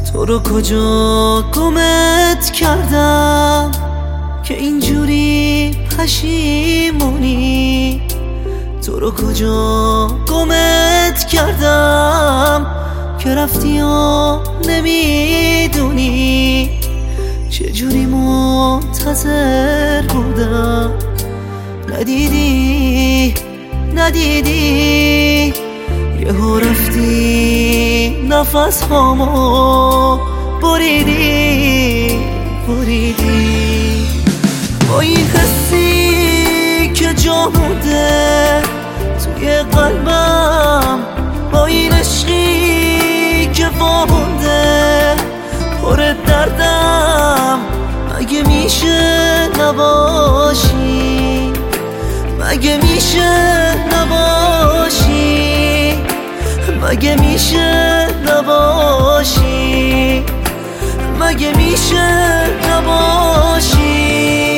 تو رو کجا گمت کردم که اینجوری پشیمونی؟ تو رو کجا گمت کردم که رفتی و نمیدونی؟ چجوری منتظر بودم ندیدی یهو رفتی نفس هامو بریدی با این حسی که جا مونده توی قلبم، با این عشقی که وامونده پر دردم. مگه میشه نباشی؟ مگه میشه نباشی؟ مگه میشه نباشی؟ مگه میشه نباشی؟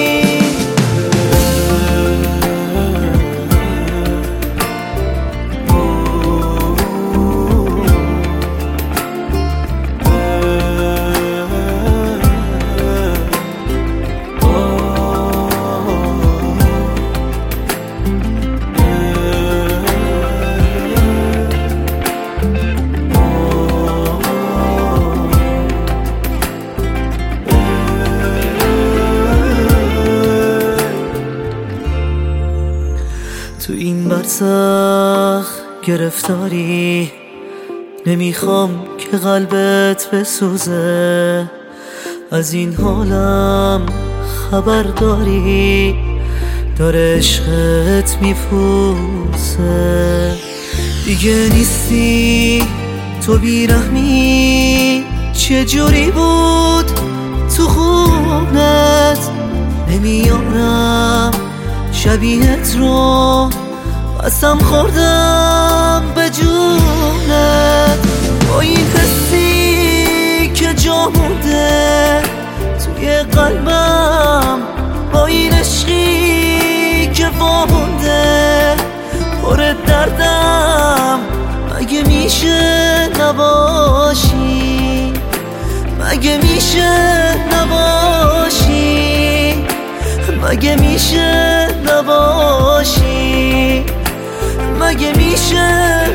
تو این برزخ گرفتاری، نمیخوام که قلبت بسوزه. از این حالم خبر داری، داره عشقت میپوسه. دیگه نیستی تو بیرحمی، چجوری بود تو خونت؟ نمیارم شبیهت رو، قسم خوردم به جونت. با این حسی که جا مونده توی قلبم، با این عشقی که وامونده پر دردم. مگه میشه نباشی؟ مگه میشه نباشی؟ مگه میشه نباشی؟ مگه میشه